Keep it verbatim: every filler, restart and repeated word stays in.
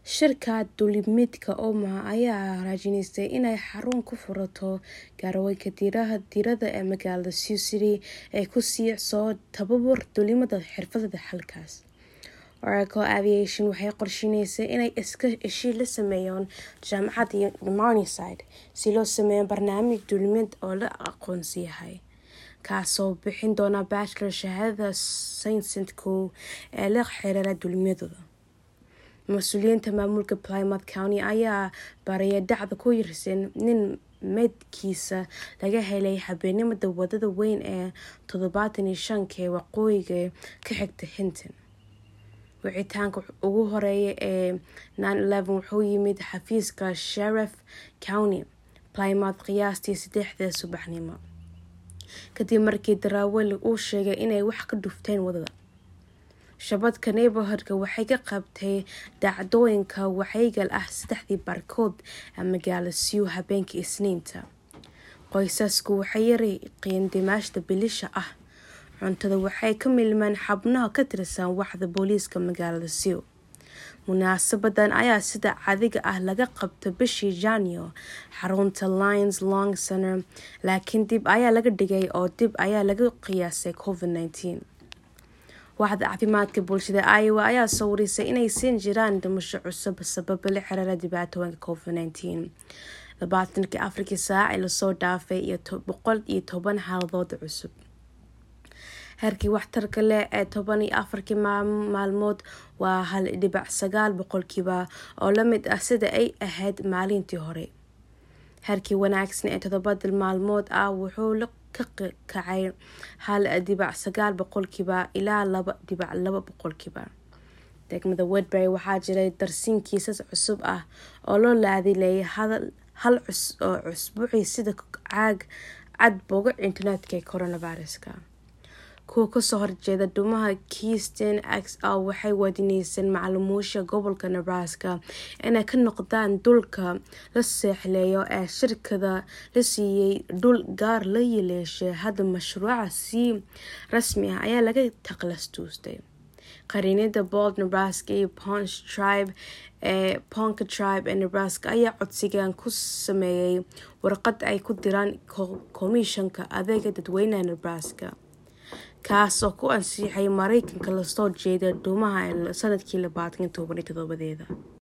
Shirkad duulimaadka Omaha ayaa raajinaysay inay xarun ku furato garoonka diirada ee magaalada Sioux City ee ku sii soo tababar duulimada xirfadda halkaas. Oracle Aviation waxay qorsheynaysaa inay iska heshiis la sameeyaan jaamacadda Morningside si loo sameeyo barnaamij duulimaad oo la aqoonsan yahay, kaasoo bixin doona bachelor shahaadada sayniska ee la xiriira duulimaadada. Mas'uuliyiinta maamulka Plymouth County ayaa baaraya dhacdo ku yarsan nin meydkiisa laga helay habeenimada wadada weyn ee toddobaatan iyo shan ee waqooyiga ka xigta Hinton. Wicitaanka ugu horeeya ee nine eleven wuxuu yimid xafiiska Sheriff County Plymouth qiyaastii saddexda subaxnimo, kadib markii darawal uu sheegay inay wax ka dhufteen wadada. Shabakadda neighborhoodka waxay ka qabtay dhacdooyinka wacyigal ah saddexdii barkood ee magaalada Sioux habeenkii Isniinta. Qoysasku waxay yareeyeen dhimasho bilisha ah. Cuntada waxay ka milmeen xubnaha ka tirsan waaxda booliiska magaalada Sioux. Munaasabadan ayaa sida caadiga ah laga qabtay bishii Janaayo xarunta Lions Long Center, laakiin dib ayaa laga dhigay oo dib ayaa laga qiyaasay covid nineteen. Waaxda caafimaadka bulshada Iowa ayaa soo warisay inay siin jiraan dhimasho cusub sabab la xiriira dhibaatooyinka covid nineteen. labaatankii Afrikii saac ee lasoo dhaafay iyo boqol iyo toban xaaladood cusub. Heerkii waxtarka leh ee toban iyo afarkii maalmood waa hal dhibic sagaal boqolkiiba oo la mid ah sida ay ahayd maalintii hore. Heerkii wanaagsan ee toddobada maalmood ah wuxuu la ka kacay hal dhibic sagaal boqolkiiba ilaa laba dhibic laba boqolkiiba. Degmada Woodbury waxaa jiray darsin kiisas cusub ah oo loo laadilay hal usbuuci sida caag cad bogga internetka ee coronaviruska. Kuwa ka soo horjeeda dhumaha Keystone X R waxay wadineyseen macluumaadka gobolka Nebraska inay ka noqdaan dhulka la seexleeyo ee shirkadda la siiyay dhul gaar la yeeshay. Hadda mashruuca si rasmi ah ayaa laga takhalusay. Qareennada Bold Nebraska iyo Ponca Tribe ee Ponca Tribe ee Nebraska ayaa codsigan ku sameeyay warqad ay ku diraan komishanka adeega dadweynaha Nebraska, kaas oo ku ansixiyay Mareykanka la soo jeeda dhumaha sanadkii labaatan toban iyo toddoba.